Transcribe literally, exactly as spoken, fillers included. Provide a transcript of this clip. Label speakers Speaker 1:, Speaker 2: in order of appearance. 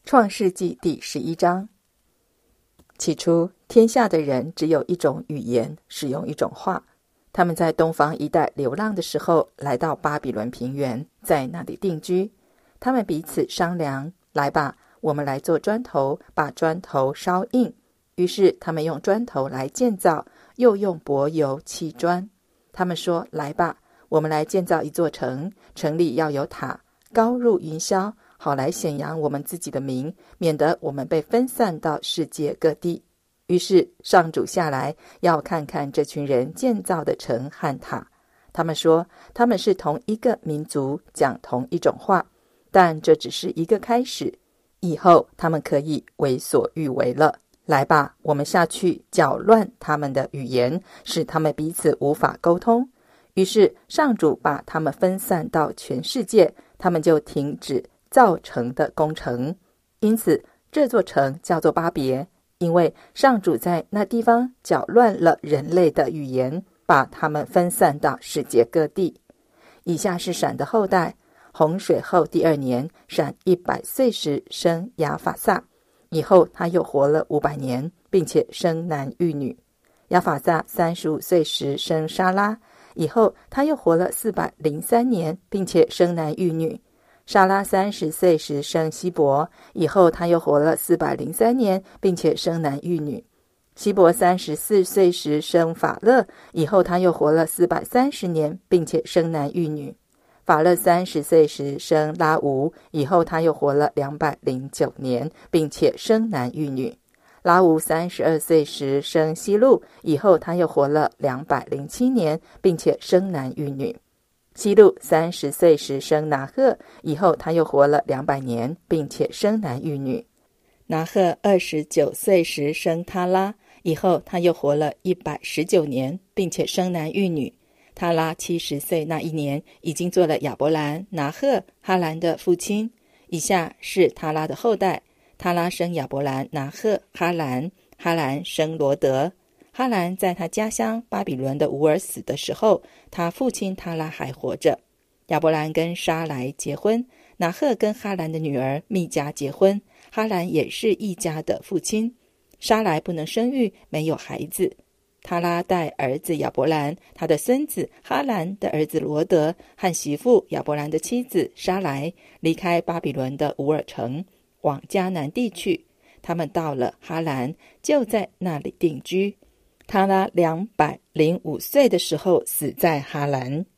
Speaker 1: 创世纪第十一章。起初，天下的人只有一种语言，使用一种话。他们在东方一带流浪的时候，来到巴比伦平原，在那里定居。他们彼此商量，来吧，我们来做砖头，把砖头烧硬。于是他们用砖头来建造，又用柏油砌砖。他们说，来吧，我们来建造一座城，城里要有塔，高入云霄，好来显扬我们自己的名，免得我们被分散到世界各地。于是上主下来，要看看这群人建造的城和塔。他们说，他们是同一个民族，讲同一种话，但这只是一个开始，以后他们可以为所欲为了。来吧，我们下去搅乱他们的语言，使他们彼此无法沟通。于是上主把他们分散到全世界，他们就停止造城的工程。因此这座城叫做巴别，因为上主在那地方搅乱了人类的语言，把他们分散到世界各地。以下是闪的后代。洪水后第二年，闪一百岁时生亚法萨，以后他又活了五百年，并且生男育女。亚法萨三十五岁时生沙拉，以后他又活了四百零三年，并且生男育女。沙拉三十岁时生希伯，以后他又活了四百零三年，并且生男育女。希伯三十四岁时生法勒，以后他又活了四百三十年，并且生男育女。法勒三十岁时生拉吾，以后他又活了两百零九年，并且生男育女。拉吾三十二岁时生希路，以后他又活了两百零七年，并且生男育女。希路三十岁时生拿赫，以后他又活了两百年，并且生男育女。拿赫二十九岁时生他拉，以后他又活了一百十九年，并且生男育女。他拉七十岁那一年，已经做了亚伯兰、拿赫、哈兰的父亲。以下是他拉的后代。他拉生亚伯兰、拿赫、哈兰，哈兰生罗德。哈兰在他家乡巴比伦的乌尔死的时候，他父亲他拉还活着。亚伯兰跟沙来结婚，拿赫跟哈兰的女儿密迦结婚，哈兰也是一家的父亲。沙来不能生育，没有孩子。他拉带儿子亚伯兰，他的孙子哈兰的儿子罗德和媳妇亚伯兰的妻子沙来离开巴比伦的乌尔城，往迦南地去。他们到了哈兰，就在那里定居。他拉两百零五岁的时候死在哈兰。